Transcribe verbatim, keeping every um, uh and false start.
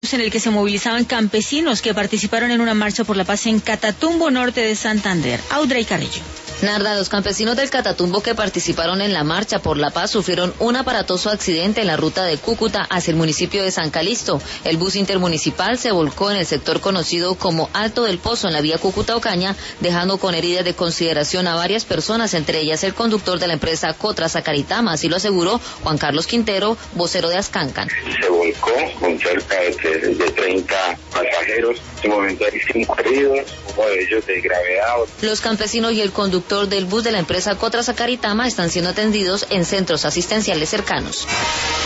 bus en el que se movilizaban campesinos que participaron en una marcha por la paz en Catatumbo, norte de Santander. Audrey Carrillo. Narda, los campesinos del Catatumbo que participaron en la marcha por la paz sufrieron un aparatoso accidente en la ruta de Cúcuta hacia el municipio de San Calixto. El bus intermunicipal se volcó en el sector conocido como Alto del Pozo en la vía Cúcuta-Ocaña, dejando con heridas de consideración a varias personas, entre ellas el conductor de la empresa Cotrazacaritama, así lo aseguró Juan Carlos Quintero, vocero de Ascancan. Se volcó con cerca de, de treinta pasajeros. En este momento hay cinco heridos, uno de ellos de gravedad. Los campesinos y el conductor del bus de la empresa Cotrazacaritama están siendo atendidos en centros asistenciales cercanos.